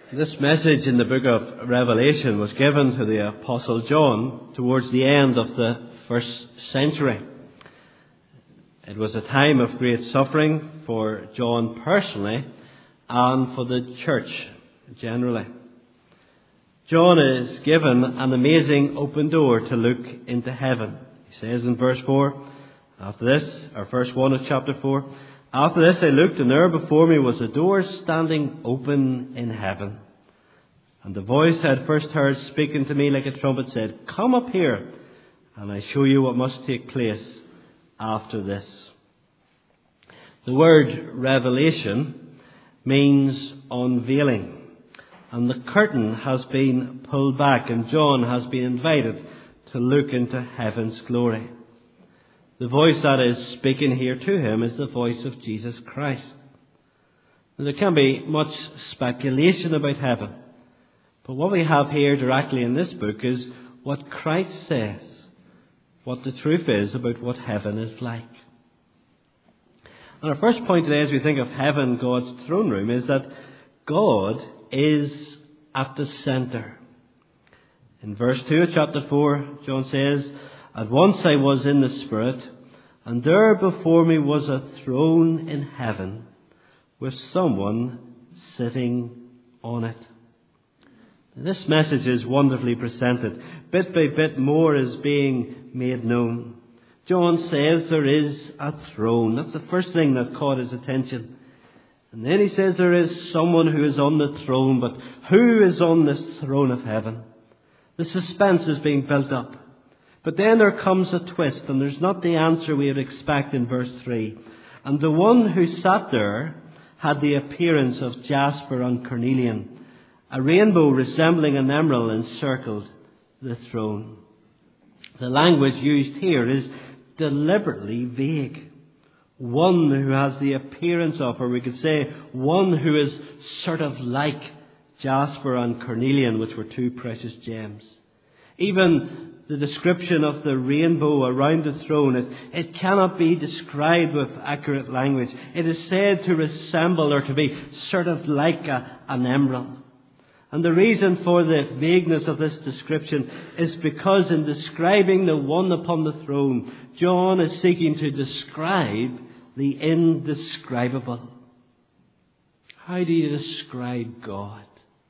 This message in the book of Revelation was given to the Apostle John towards the end of the first century. It was a time of great suffering for John personally and for the church generally. John is given an amazing open door to look into heaven. He says in verse 4, verse 1 of chapter 4, "After this I looked, and there before me was a door standing open in heaven. And the voice I had first heard speaking to me like a trumpet said, 'Come up here, and I show you what must take place after this.'" The word revelation means unveiling. And the curtain has been pulled back, and John has been invited to look into heaven's glory. The voice that is speaking here to him is the voice of Jesus Christ. There can be much speculation about heaven, but what we have here directly in this book is what Christ says, what the truth is about what heaven is like. And our first point today as we think of heaven, God's throne room, is that God is at the centre. In verse 2 of chapter 4, John says, "At once I was in the Spirit, and there before me was a throne in heaven, with someone sitting on it." This message is wonderfully presented. Bit by bit more is being made known. John says there is a throne. That's the first thing that caught his attention. And then he says there is someone who is on the throne, but who is on this throne of heaven? The suspense is being built up. But then there comes a twist, and there's not the answer we would expect in verse 3. "And the one who sat there had the appearance of jasper and carnelian. A rainbow resembling an emerald encircled the throne." The language used here is deliberately vague. One who has the appearance of, or we could say, one who is sort of like jasper and carnelian, which were two precious gems. Even the description of the rainbow around the throne, it cannot be described with accurate language. It is said to resemble or to be sort of like an emerald. And the reason for the vagueness of this description is because in describing the one upon the throne, John is seeking to describe the indescribable. How do you describe God?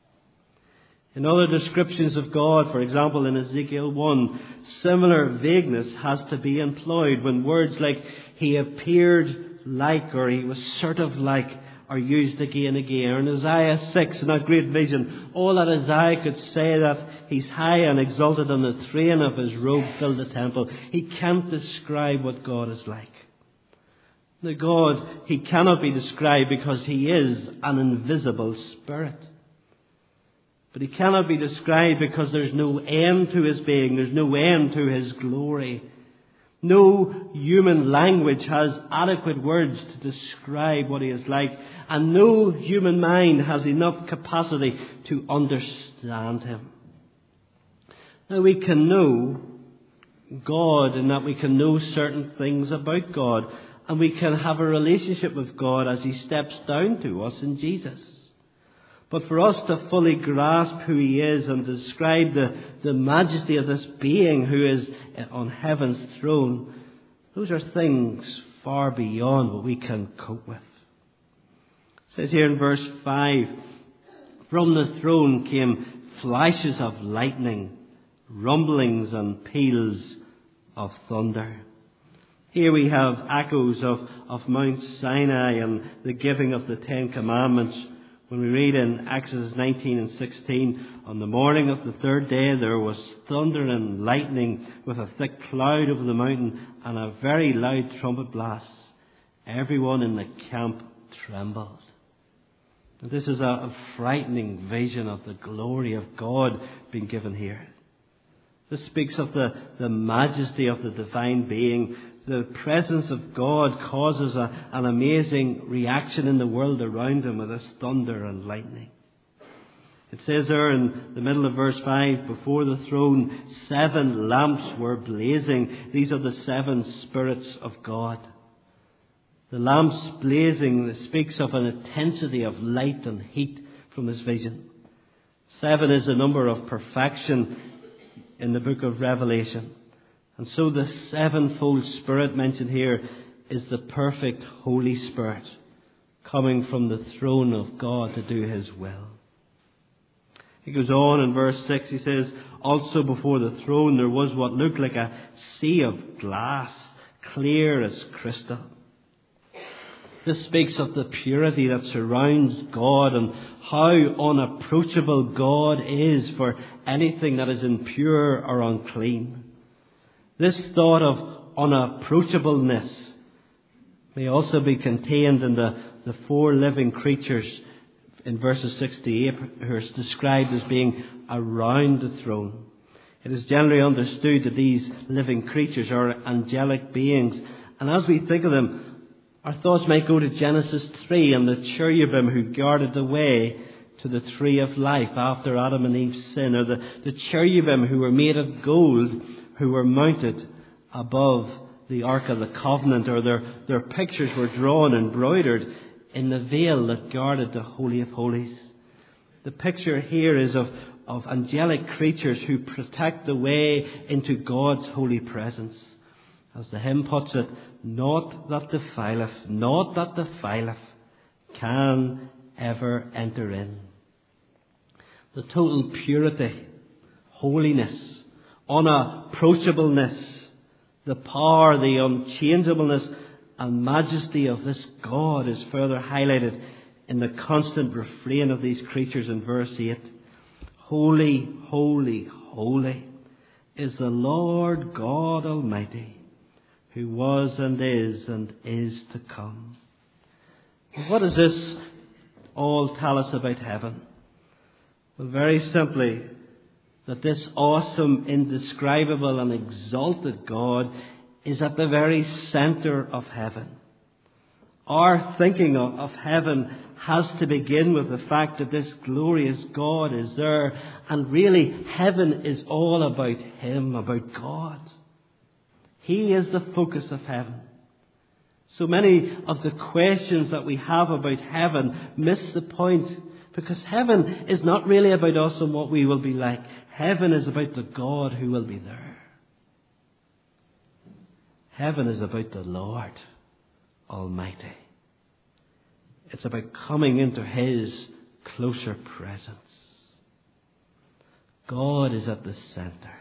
In other descriptions of God, for example in Ezekiel 1, similar vagueness has to be employed when words like "he appeared like" or "he was sort of like" are used again and again. Or in Isaiah 6, in that great vision, all that Isaiah could say that he's high and exalted and the train of his robe filled the temple. He can't describe what God is like. The God, he cannot be described because he is an invisible spirit. But he cannot be described because there's no end to his being. There's no end to his glory. No human language has adequate words to describe what he is like. And no human mind has enough capacity to understand him. Now we can know God in that we can know certain things about God. And we can have a relationship with God as he steps down to us in Jesus. But for us to fully grasp who he is and describe the majesty of this being who is on heaven's throne, those are things far beyond what we can cope with. It says here in verse 5, "From the throne came flashes of lightning, rumblings and peals of thunder." Here we have echoes of Mount Sinai and the giving of the Ten Commandments. When we read in Exodus 19 and 16, "On the morning of the third day there was thunder and lightning with a thick cloud over the mountain and a very loud trumpet blast. Everyone in the camp trembled." And this is a frightening vision of the glory of God being given here. This speaks of the majesty of the divine being. The presence of God causes an amazing reaction in the world around him with this thunder and lightning. It says there in the middle of verse 5, "Before the throne 7 lamps were blazing." These are the 7 spirits of God. The lamps blazing speaks of an intensity of light and heat from this vision. 7 is the number of perfection in the book of Revelation. And so the sevenfold Spirit mentioned here is the perfect Holy Spirit coming from the throne of God to do His will. He goes on in verse 6, he says, also before the throne there was what looked like a sea of glass, clear as crystal. This speaks of the purity that surrounds God and how unapproachable God is for anything that is impure or unclean. This thought of unapproachableness may also be contained in the four living creatures in verses 6 to 8, who are described as being around the throne. It is generally understood that these living creatures are angelic beings. And as we think of them, our thoughts might go to Genesis 3 and the cherubim who guarded the way to the tree of life after Adam and Eve's sin, or the cherubim who were made of gold, who were mounted above the Ark of the Covenant, or their pictures were drawn and embroidered in the veil that guarded the Holy of Holies. The picture here is of angelic creatures who protect the way into God's holy presence. As the hymn puts it, naught that defileth can ever enter in. The total purity, holiness, unapproachableness, the power, the unchangeableness and majesty of this God is further highlighted in the constant refrain of these creatures in verse 8. Holy, holy, holy is the Lord God Almighty, who was and is to come. What does this all tell us about heaven? Well, very simply, that this awesome, indescribable and exalted God is at the very center of heaven. Our thinking of heaven has to begin with the fact that this glorious God is there, and really heaven is all about Him, about God. He is the focus of heaven. So many of the questions that we have about heaven miss the point, because heaven is not really about us and what we will be like. Heaven is about the God who will be there. Heaven is about the Lord Almighty. It's about coming into His closer presence. God is at the center.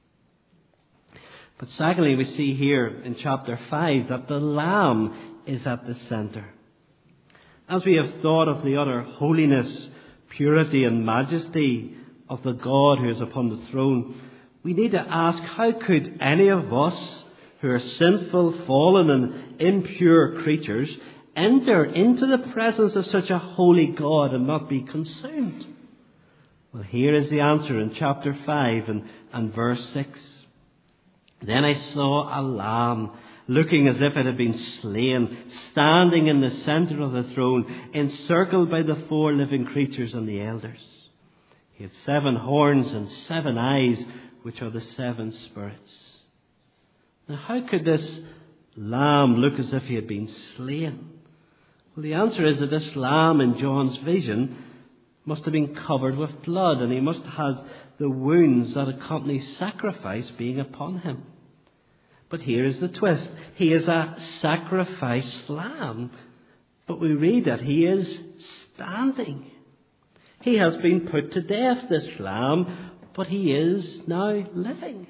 But secondly, we see here in chapter 5 that the Lamb is at the center. As we have thought of the utter holiness, purity and majesty of the God who is upon the throne, we need to ask, how could any of us who are sinful, fallen and impure creatures enter into the presence of such a holy God and not be consumed? Well, here is the answer in chapter 5 and verse 6. Then I saw a lamb, looking as if it had been slain, standing in the center of the throne, encircled by the four living creatures and the elders. He had 7 horns and 7 eyes, which are the 7 spirits. Now, how could this lamb look as if he had been slain? Well, the answer is that this lamb in John's vision must have been covered with blood, and he must have the wounds that accompany sacrifice being upon him. But here is the twist. He is a sacrificed lamb, but we read that he is standing. He has been put to death, this lamb, but he is now living.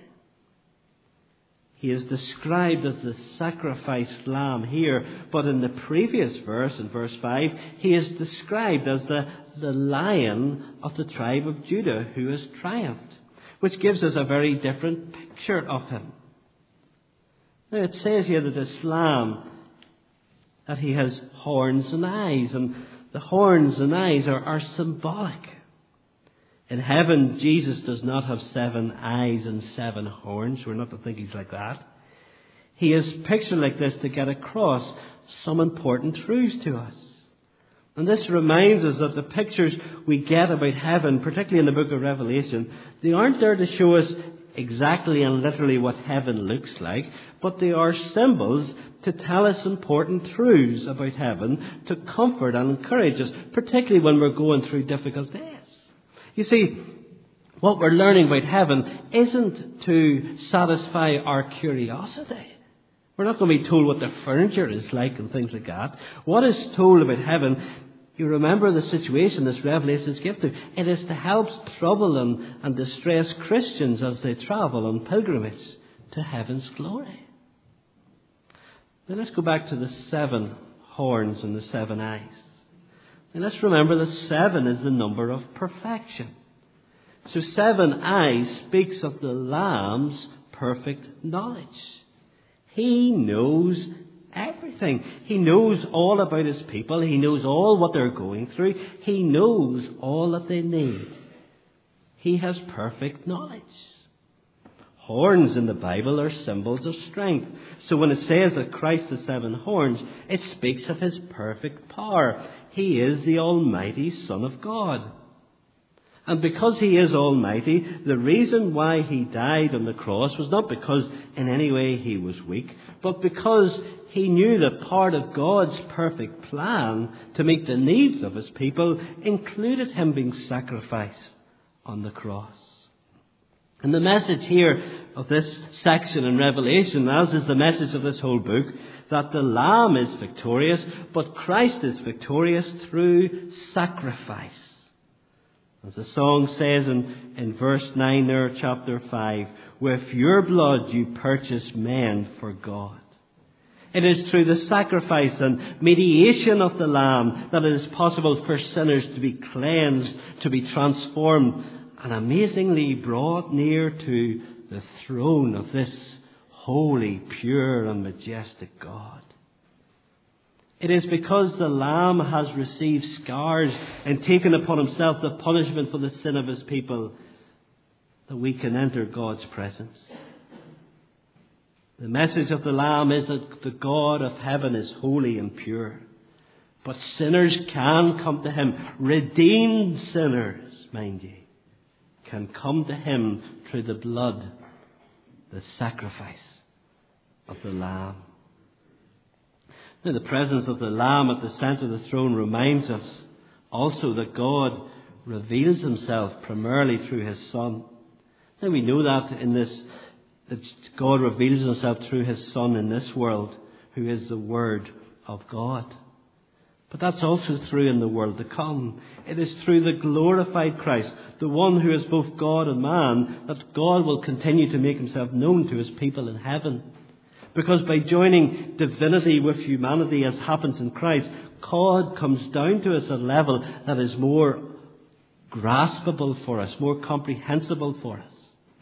He is described as the sacrificed lamb here, but in the previous verse, in verse 5, he is described as the lion of the tribe of Judah who has triumphed, which gives us a very different picture of him. Now it says here that this lamb, that he has horns and eyes, and the horns and eyes are symbolic. In heaven, Jesus does not have 7 eyes and 7 horns. We're not to think he's like that. He is pictured like this to get across some important truths to us. And this reminds us that the pictures we get about heaven, particularly in the book of Revelation, they aren't there to show us exactly and literally what heaven looks like, but they are symbols to tell us important truths about heaven, to comfort and encourage us, particularly when we're going through difficult days. You see, what we're learning about heaven isn't to satisfy our curiosity. We're not going to be told what the furniture is like and things like that. What is told about heaven, you remember the situation this Revelation is given to. It is to help trouble and distress Christians as they travel on pilgrimage to heaven's glory. Now let's go back to the 7 horns and the 7 eyes. And let's remember that 7 is the number of perfection. So 7 eyes speaks of the Lamb's perfect knowledge. He knows everything. He knows all about his people. He knows all what they're going through. He knows all that they need. He has perfect knowledge. Horns in the Bible are symbols of strength. So when it says that Christ has 7 horns, it speaks of his perfect power. He is the Almighty Son of God. And because he is almighty, the reason why he died on the cross was not because in any way he was weak, but because he knew that part of God's perfect plan to meet the needs of his people included him being sacrificed on the cross. And the message here of this section in Revelation, as is the message of this whole book, that the Lamb is victorious, but Christ is victorious through sacrifice. As the song says in verse 9 there, chapter 5, with your blood you purchased men for God. It is through the sacrifice and mediation of the Lamb that it is possible for sinners to be cleansed, to be transformed, and amazingly brought near to the throne of this holy, pure and majestic God. It is because the Lamb has received scars and taken upon himself the punishment for the sin of his people that we can enter God's presence. The message of the Lamb is that the God of heaven is holy and pure. But sinners can come to him. Redeemed sinners, mind you, can come to him through the blood, the sacrifice of the Lamb. Now, the presence of the Lamb at the centre of the throne reminds us also that God reveals himself primarily through his Son. Now, we know that that God reveals himself through his Son in this world, who is the Word of God. But that's also true in the world to come. It is through the glorified Christ, the one who is both God and man, that God will continue to make himself known to his people in heaven. Because by joining divinity with humanity, as happens in Christ, God comes down to us at a level that is more graspable for us, more comprehensible for us.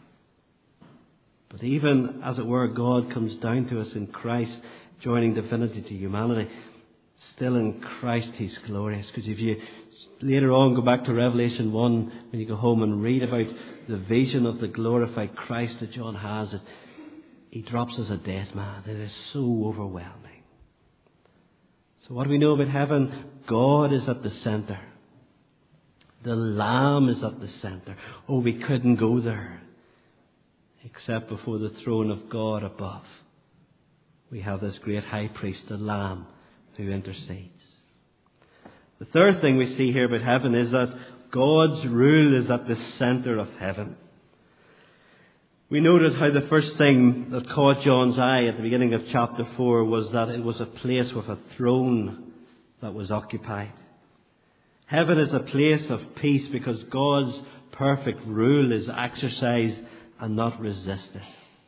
But even, as it were, God comes down to us in Christ, joining divinity to humanity. Still in Christ he's glorious. Because if you later on go back to Revelation 1, when you go home and read about the vision of the glorified Christ that John has, he drops as a dead man. It is so overwhelming. So what do we know about heaven? God is at the centre. The Lamb is at the centre. Oh, we couldn't go there except before the throne of God above. We have this great high priest, the Lamb, who intercedes. The third thing we see here about heaven is that God's rule is at the centre of heaven. We noted how the first thing that caught John's eye at the beginning of chapter 4 was that it was a place with a throne that was occupied. Heaven is a place of peace because God's perfect rule is exercised and not resisted.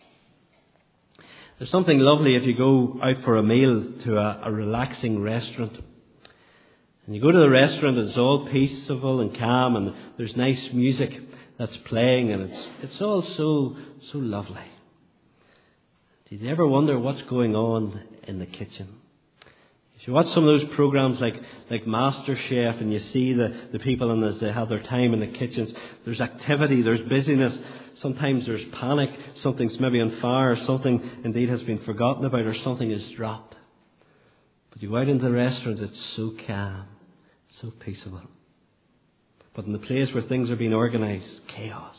There's something lovely if you go out for a meal to a relaxing restaurant. And you go to the restaurant and it's all peaceful and calm and there's nice music that's playing and it's all so lovely. Did you ever wonder what's going on in the kitchen? If you watch some of those programs like MasterChef and you see the people and as they have their time in the kitchens, there's activity, there's busyness. Sometimes there's panic. Something's maybe on fire, or something indeed has been forgotten about, or something is dropped. But you go out into the restaurant, it's so calm, so peaceable. But in the place where things are being organised, chaos.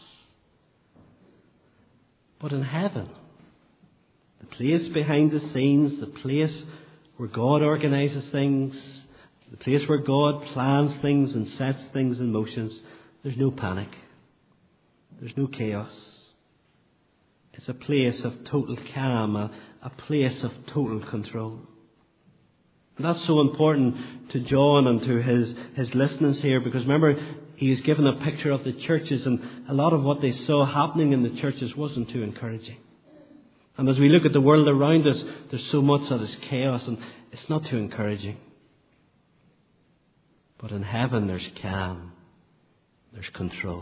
But in heaven, the place behind the scenes, the place where God organises things, the place where God plans things and sets things in motion, There's no panic. There's no chaos. It's a place of total calm, a place of total control. And that's so important to John and to his listeners here, because remember, he was given a picture of the churches, and a lot of what they saw happening in the churches wasn't too encouraging. And as we look at the world around us, there's so much that is chaos, and it's not too encouraging. But in heaven, there's calm. There's control.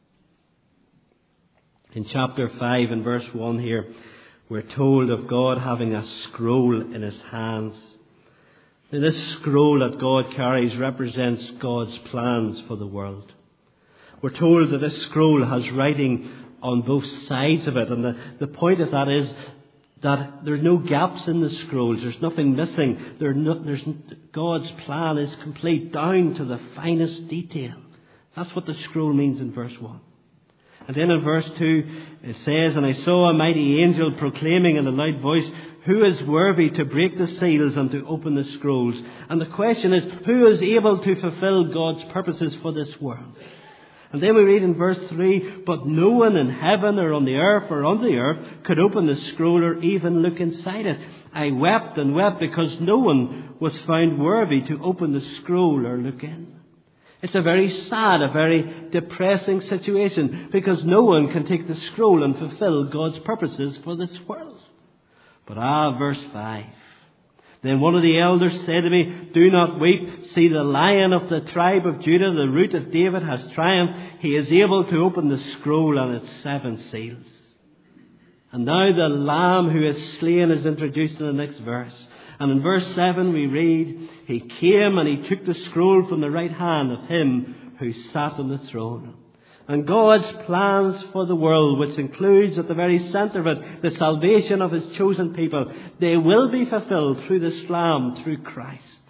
In chapter 5 and verse 1 here, we're told of God having a scroll in his hands. Now, this scroll that God carries represents God's plans for the world. We're told that this scroll has writing on both sides of it, and the point of that is that there's no gaps in the scrolls. There's nothing missing. God's plan is complete down to the finest detail. That's what the scroll means in verse 1. And then in verse 2 it says, "And I saw a mighty angel proclaiming in a loud voice, 'Who is worthy to break the seals and to open the scrolls?'" And the question is, who is able to fulfill God's purposes for this world? And then we read in verse 3, "But no one in heaven or on the earth or under the earth could open the scroll or even look inside it. I wept and wept because no one was found worthy to open the scroll or look in." It's a very sad, a very depressing situation, because no one can take the scroll and fulfill God's purposes for this world. But verse 5. "Then one of the elders said to me, 'Do not weep. See, the Lion of the tribe of Judah, the Root of David, has triumphed. He is able to open the scroll and its 7 seals.'" And now the Lamb who is slain is introduced in the next verse. And in verse 7 we read, "He came and he took the scroll from the right hand of him who sat on the throne." And God's plans for the world, which includes at the very centre of it the salvation of his chosen people, they will be fulfilled through this Lamb, through Christ.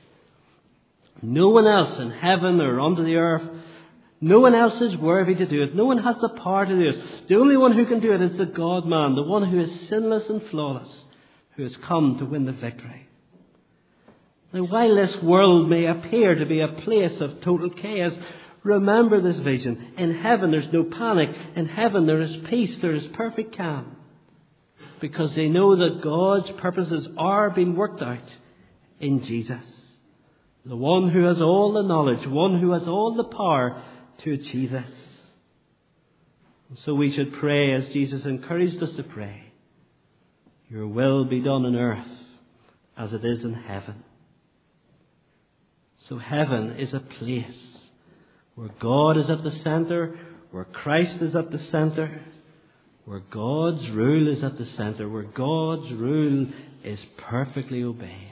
No one else in heaven or under the earth, no one else is worthy to do it. No one has the power to do it. The only one who can do it is the God-man, the one who is sinless and flawless, who has come to win the victory. Now, while this world may appear to be a place of total chaos, remember this vision. In heaven there's no panic. In heaven there is peace. There is perfect calm. Because they know that God's purposes are being worked out in Jesus. The one who has all the knowledge, one who has all the power to achieve this. And so we should pray as Jesus encouraged us to pray. "Your will be done on earth as it is in heaven." So heaven is a place where God is at the centre, where Christ is at the centre, where God's rule is at the centre, where God's rule is perfectly obeyed,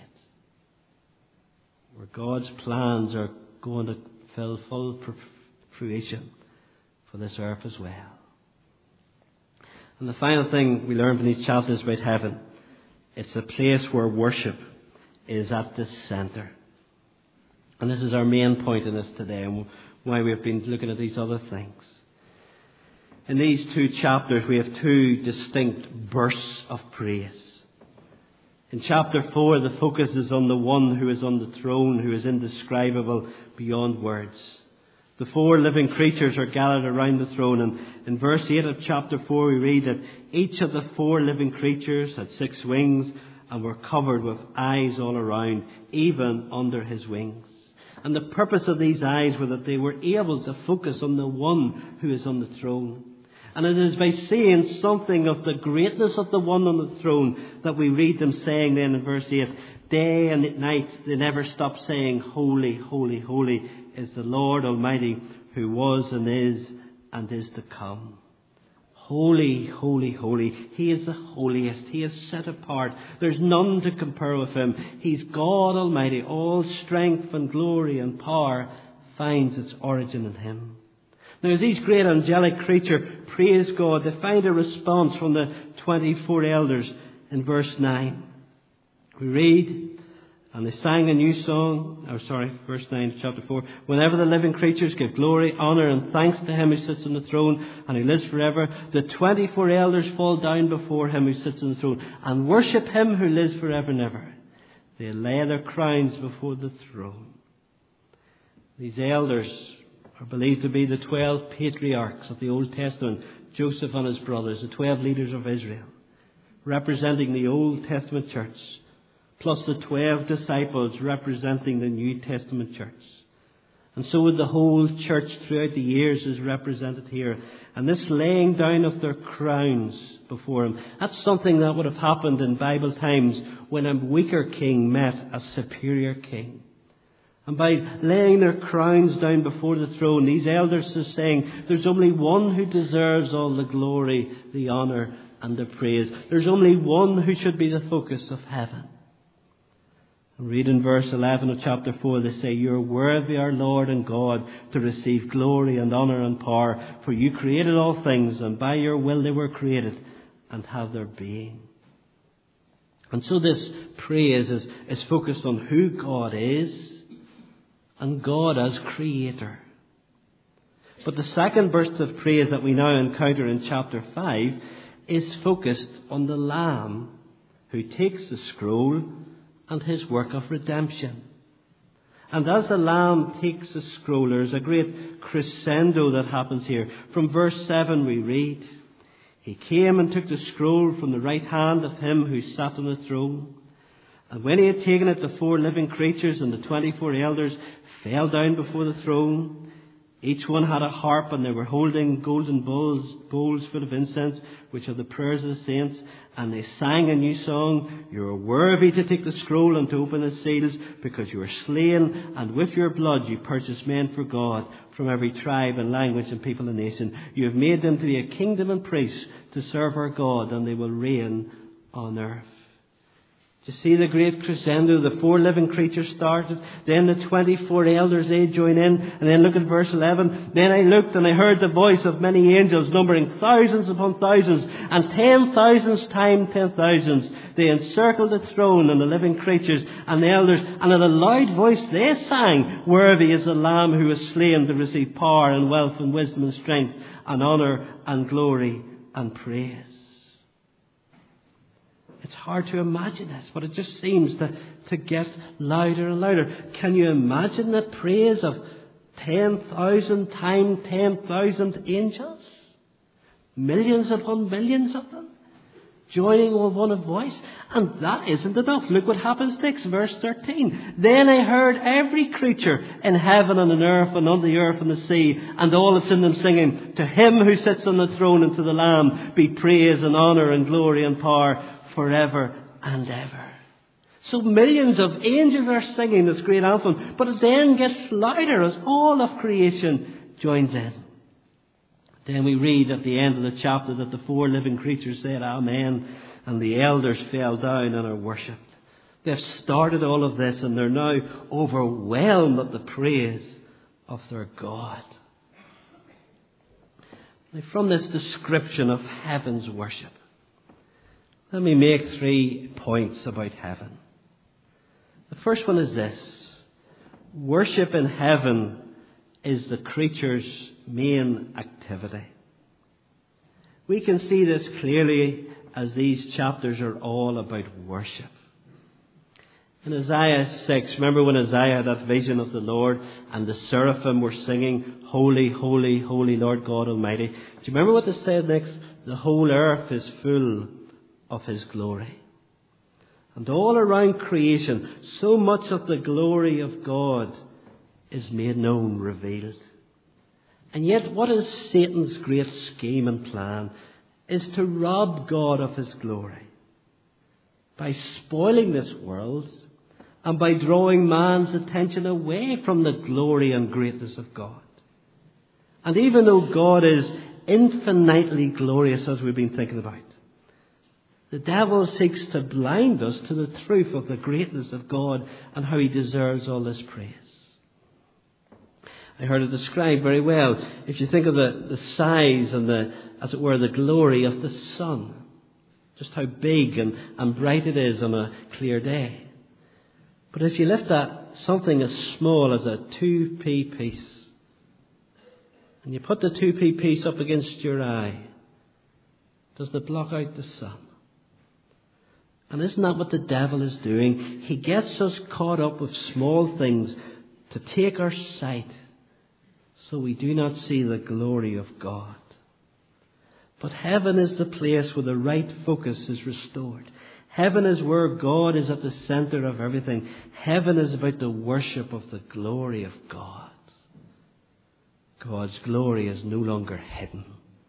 where God's plans are going to fill full fruition for this earth as well. And the final thing we learn from these chapters about heaven, it's a place where worship is at the centre. And this is our main point in this today, and why we've been looking at these other things. In these 2 chapters, we have 2 distinct bursts of praise. In chapter 4, the focus is on the one who is on the throne, who is indescribable beyond words. The 4 living creatures are gathered around the throne, and in verse 8 of chapter 4, we read that each of the 4 living creatures had 6 wings and were covered with eyes all around, even under his wings. And the purpose of these eyes were that they were able to focus on the one who is on the throne. And it is by seeing something of the greatness of the one on the throne that we read them saying then in verse 8, "Day and night they never stop saying, 'Holy, holy, holy is the Lord Almighty, who was and is to come.'" Holy, holy, holy. He is the holiest. He is set apart. There's none to compare with him. He's God Almighty. All strength and glory and power finds its origin in him. Now, as these great angelic creatures praise God, they find a response from the 24 elders in verse 9. We read, "And they sang a new song," verse 9 of chapter 4. "Whenever the living creatures give glory, honour and thanks to him who sits on the throne and who lives forever, the 24 elders fall down before him who sits on the throne and worship him who lives forever and ever. They lay their crowns before the throne." These elders are believed to be the 12 patriarchs of the Old Testament, Joseph and his brothers, the 12 leaders of Israel, representing the Old Testament church, plus the 12 disciples representing the New Testament church. And so would the whole church throughout the years is represented here. And this laying down of their crowns before him, that's something that would have happened in Bible times when a weaker king met a superior king. And by laying their crowns down before the throne, these elders are saying there's only one who deserves all the glory, the honour and the praise. There's only one who should be the focus of heaven. Read in verse 11 of chapter 4, they say, "You are worthy, our Lord and God, to receive glory and honour and power, for you created all things, and by your will they were created and have their being." And so this praise is focused on who God is and God as Creator. But the second burst of praise that we now encounter in chapter 5 is focused on the Lamb who takes the scroll and his work of redemption. And as the Lamb takes the scroll, there's a great crescendo that happens here. From verse 7 we read, "He came and took the scroll from the right hand of him who sat on the throne. And when he had taken it, the 4 living creatures and the 24 elders fell down before the throne. Each one had a harp, and they were holding golden bowls full of incense, which are the prayers of the saints. And they sang a new song, 'You are worthy to take the scroll and to open its seals, because you were slain, and with your blood you purchased men for God from every tribe and language and people and nation. You have made them to be a kingdom and priests to serve our God, and they will reign on earth.'" Do you see the great crescendo? The 4 living creatures started, then the 24 elders, they join in, and then look at verse 11. "Then I looked and I heard the voice of many angels, numbering thousands upon thousands, and 10,000s times 10,000s. They encircled the throne and the living creatures and the elders, and in a loud voice they sang, 'Worthy is the Lamb who was slain to receive power and wealth and wisdom and strength and honour and glory and praise.'" It's hard to imagine this, but it just seems to get louder and louder. Can you imagine the praise of 10,000 times 10,000 angels? Millions upon millions of them, joining with one voice. And that isn't enough. Look what happens next, verse 13. "Then I heard every creature in heaven and on earth and on the earth and the sea, and all that's in them singing, 'To him who sits on the throne and to the Lamb be praise and honour and glory and power forever and ever.'" So millions of angels are singing this great anthem, but it then gets louder as all of creation joins in. Then we read at the end of the chapter that the 4 living creatures said, "Amen," and the elders fell down and are worshipped. They've started all of this, and they're now overwhelmed at the praise of their God. Now, from this description of heaven's worship, let me make 3 points about heaven. The first one is this: worship in heaven is the creature's main activity. We can see this clearly as these chapters are all about worship. In Isaiah 6, remember when Isaiah had that vision of the Lord and the seraphim were singing, "Holy, holy, holy Lord God Almighty." Do you remember what they said next? "The whole earth is full of his glory." And all around creation, so much of the glory of God is made known, revealed. And yet, what is Satan's great scheme and plan? Is to rob God of his glory by spoiling this world and by drawing man's attention away from the glory and greatness of God. And even though God is infinitely glorious, as we've been thinking about, the devil seeks to blind us to the truth of the greatness of God and how he deserves all this praise. I heard it described very well. If you think of the size and as it were, the glory of the sun, just how big and bright it is on a clear day. But if you lift something as small as a 2p piece, and you put the 2p piece up against your eye, does it block out the sun? And isn't that what the devil is doing? He gets us caught up with small things to take our sight so we do not see the glory of God. But heaven is the place where the right focus is restored. Heaven is where God is at the center of everything. Heaven is about the worship of the glory of God. God's glory is no longer hidden.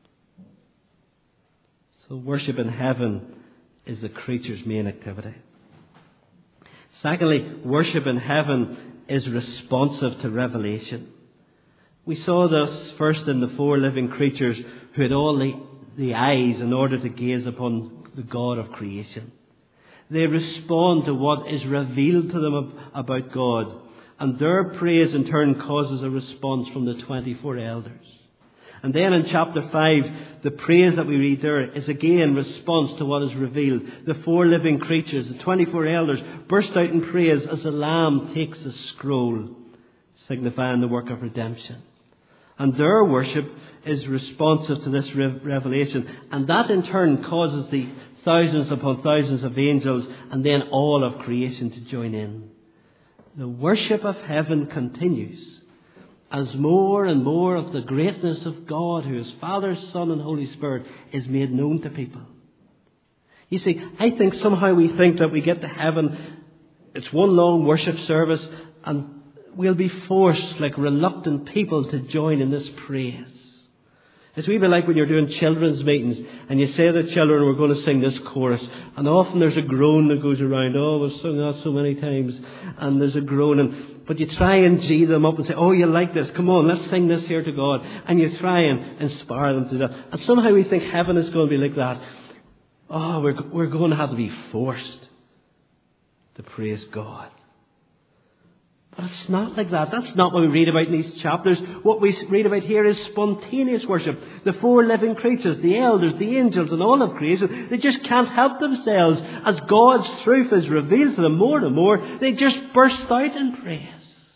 So worship in heaven is the creature's main activity. Secondly, worship in heaven is responsive to revelation. We saw this first in the four living creatures who had all the eyes in order to gaze upon the God of creation. They respond to what is revealed to them about God, and their praise in turn causes a response from the 24 elders. And then in chapter 5, the praise that we read there is again response to what is revealed. The four living creatures, the 24 elders, burst out in praise as the Lamb takes the scroll, signifying the work of redemption. And their worship is responsive to this revelation. And that in turn causes the thousands upon thousands of angels and then all of creation to join in. The worship of heaven continues as more and more of the greatness of God, who is Father, Son and Holy Spirit, is made known to people. You see, I think somehow we think that we get to heaven, it's one long worship service, and we'll be forced, like reluctant people, to join in this praise. It's a wee bit like when you're doing children's meetings and you say to the children, we're going to sing this chorus, and often there's a groan that goes around. Oh, we've sung that so many times, and there's a groan, but you try and gee them up and say, oh, you like this, come on, let's sing this here to God, and you try and inspire them to that. And somehow we think heaven is going to be like that. Oh, we're going to have to be forced to praise God. But it's not like that. That's not what we read about in these chapters. What we read about here is spontaneous worship. The four living creatures, the elders, the angels, and all of creation, they just can't help themselves. As God's truth is revealed to them more and more, they just burst out in praise.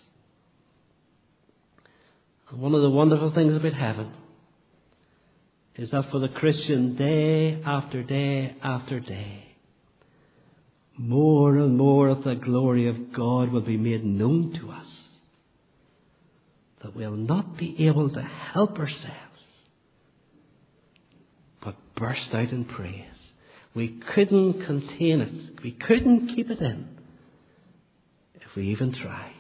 And one of the wonderful things about heaven is that for the Christian, day after day after day, more and more of the glory of God will be made known to us, that we'll not be able to help ourselves but burst out in praise. We couldn't contain it. We couldn't keep it in if we even tried.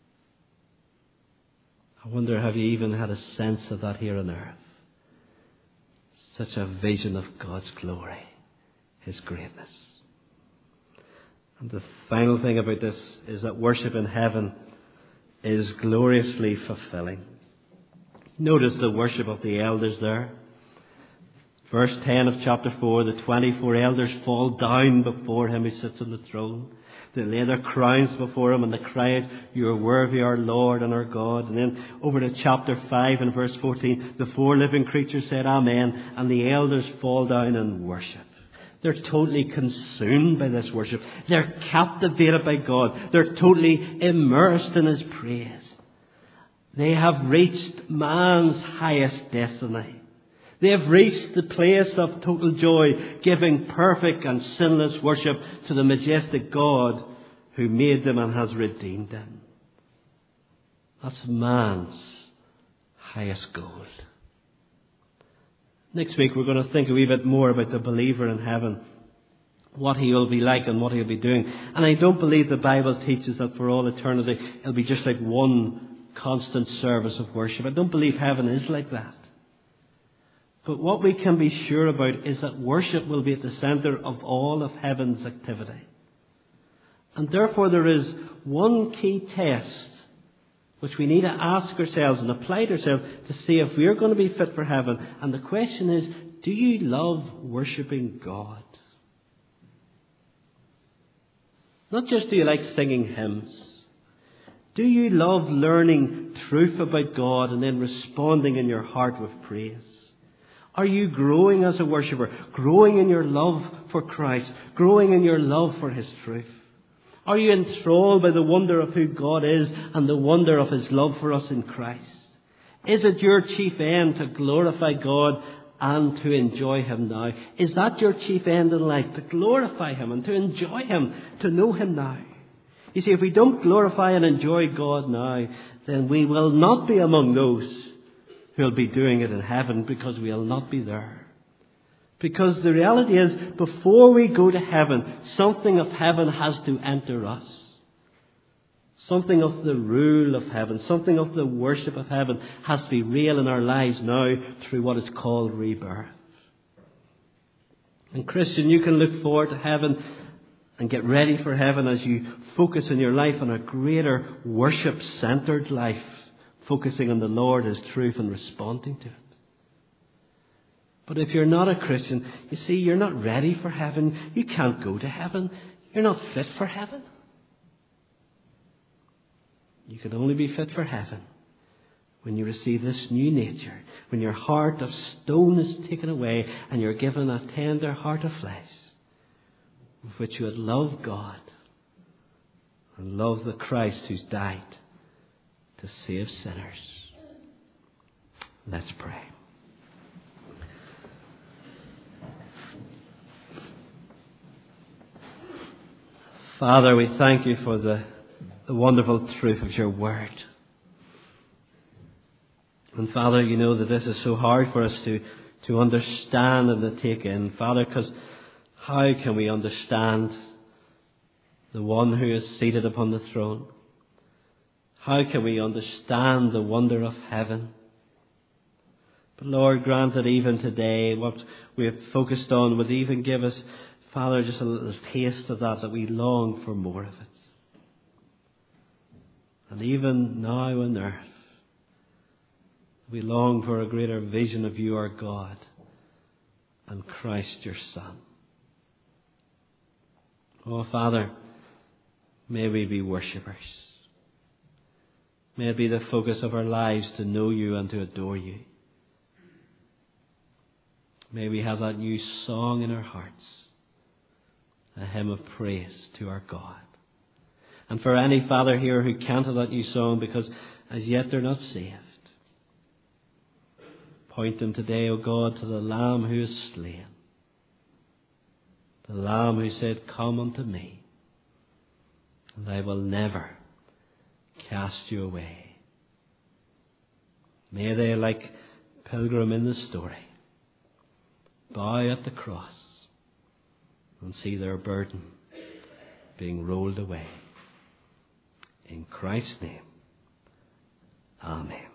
I wonder, have you even had a sense of that here on earth? Such a vision of God's glory, His greatness. And the final thing about this is that worship in heaven is gloriously fulfilling. Notice the worship of the elders there. Verse 10 of chapter 4, the 24 elders fall down before Him who sits on the throne. They lay their crowns before Him and they cry out, you are worthy, our Lord and our God. And then over to chapter 5 and verse 14, the four living creatures said, Amen, and the elders fall down and worship. They're totally consumed by this worship. They're captivated by God. They're totally immersed in His praise. They have reached man's highest destiny. They have reached the place of total joy, giving perfect and sinless worship to the majestic God who made them and has redeemed them. That's man's highest goal. Next week we're going to think a wee bit more about the believer in heaven, what he will be like and what he'll be doing. And I don't believe the Bible teaches that for all eternity it'll be just like one constant service of worship. I don't believe heaven is like that. But what we can be sure about is that worship will be at the centre of all of heaven's activity. And therefore there is one key test which we need to ask ourselves and apply to ourselves to see if we are going to be fit for heaven. And the question is, do you love worshipping God? Not just do you like singing hymns. Do you love learning truth about God and then responding in your heart with praise? Are you growing as a worshipper, growing in your love for Christ, growing in your love for His truth? Are you enthralled by the wonder of who God is and the wonder of His love for us in Christ? Is it your chief end to glorify God and to enjoy Him now? Is that your chief end in life, to glorify Him and to enjoy Him, to know Him now? You see, if we don't glorify and enjoy God now, then we will not be among those we'll be doing it in heaven, because we'll not be there. Because the reality is, before we go to heaven, something of heaven has to enter us. Something of the rule of heaven, something of the worship of heaven has to be real in our lives now through what is called rebirth. And Christian, you can look forward to heaven and get ready for heaven as you focus in your life on a greater worship-centered life, focusing on the Lord as truth and responding to it. But if you're not a Christian, you see, you're not ready for heaven. You can't go to heaven. You're not fit for heaven. You can only be fit for heaven when you receive this new nature, when your heart of stone is taken away and you're given a tender heart of flesh, with which you would love God and love the Christ who's died to save sinners. Let's pray. Father, we thank you for the wonderful truth of your word. And Father, you know that this is so hard for us to understand and to take in. Father, because how can we understand the one who is seated upon the throne? How can we understand the wonder of heaven? But Lord, grant that even today what we have focused on would even give us, Father, just a little taste of that we long for more of it. And even now on earth, we long for a greater vision of you, our God, and Christ, your Son. Oh, Father, may we be worshippers. May it be the focus of our lives to know you and to adore you. May we have that new song in our hearts, a hymn of praise to our God. And for any Father here who can't have that new song because as yet they're not saved, point them today, O God, to the Lamb who is slain. The Lamb who said, "Come unto me, and I will never cast you away." May they, like Pilgrim in the story, bow at the cross and see their burden being rolled away. In Christ's name, amen.